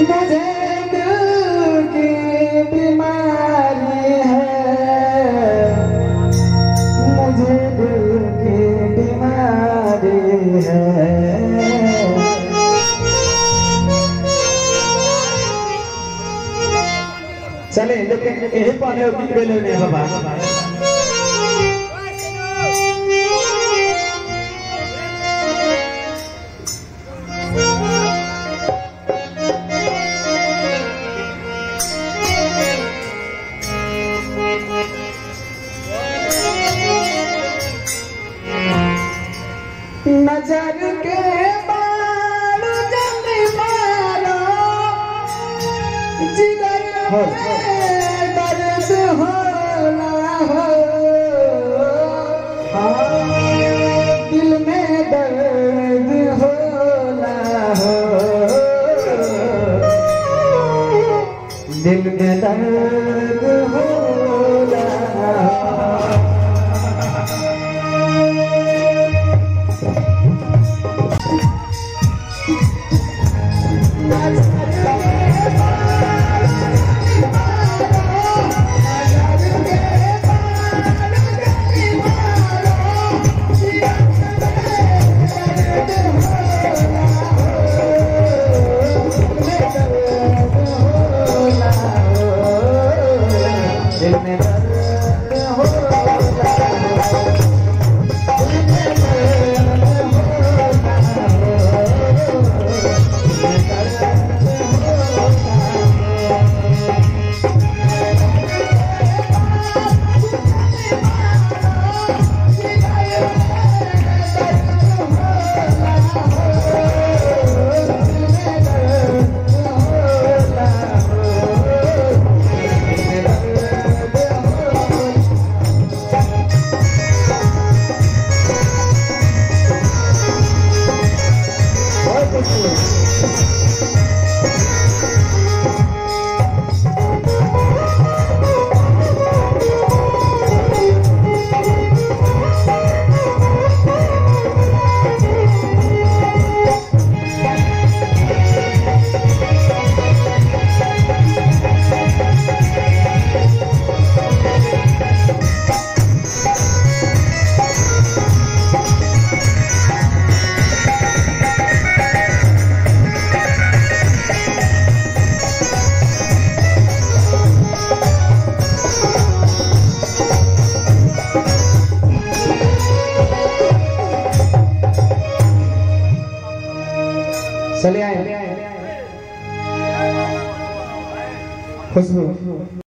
मुझे दिल की बीमारी है, मुझे दिल की बीमारी है। चले लेकिन यही पाने बेले ने बाबा नजर के बाल जल्दी मारो, जिगर में दर्द होला हो, दिल में दर्द होला हो, दिल में दर्द होला हो। चले आए खुशबू।